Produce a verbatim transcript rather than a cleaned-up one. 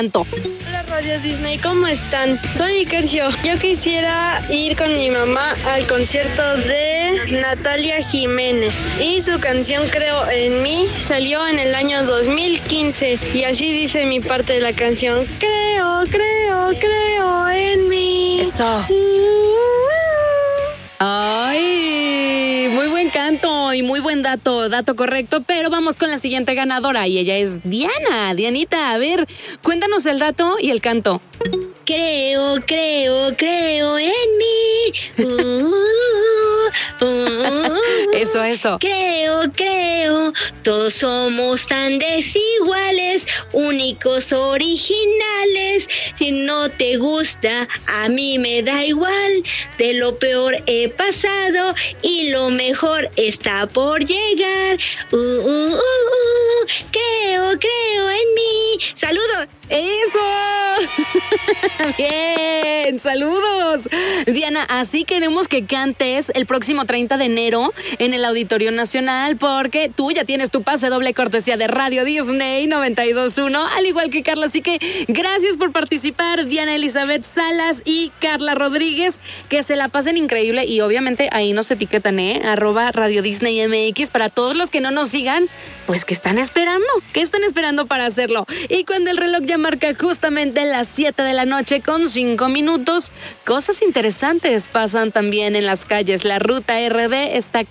Hola Radio Disney, ¿cómo están? Soy Ikercio. Yo quisiera ir con mi mamá al concierto de Natalia Jiménez y su canción Creo en mí salió en el año dos mil quince y así dice mi parte de la canción: Creo, creo, creo en mí. Eso. Ay, muy buen canto y muy buen dato, dato correcto, pero vamos con la siguiente ganadora y ella es Diana. Dianita, a ver, cuéntanos el dato y el canto. Creo, creo, creo en mí. Uh, uh, uh, eso, eso. Creo, creo, todos somos tan desiguales, únicos, originales. Si no te gusta, a mí me da igual. De lo peor he pasado y lo mejor está por llegar. Uh, uh, uh, uh, creo, creo en mí. ¡Saludos! ¡Eso! Bien, saludos. Diana, así queremos que cantes el próximo treinta de enero en el Auditorio Nacional, porque tú ya tienes tu pase doble cortesía de Radio Disney noventa y dos punto uno, al igual que Carla. Así que gracias por participar, Diana Elizabeth Salas y Carla Rodríguez. Que se la pasen increíble y obviamente ahí nos etiquetan, ¿eh? Arroba Radio Disney M X. Para todos los que no nos sigan, pues ¿qué están esperando? ¿Qué están esperando para hacerlo? Y cuando el reloj ya marca justamente las siete de la noche con cinco minutos, cosas interesantes pasan también en las calles. La ruta R D está